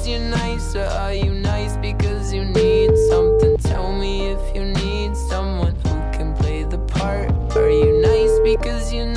because you're nice, or are you nice because you need something? Tell me if you need someone who can play the part. Are you nice because you're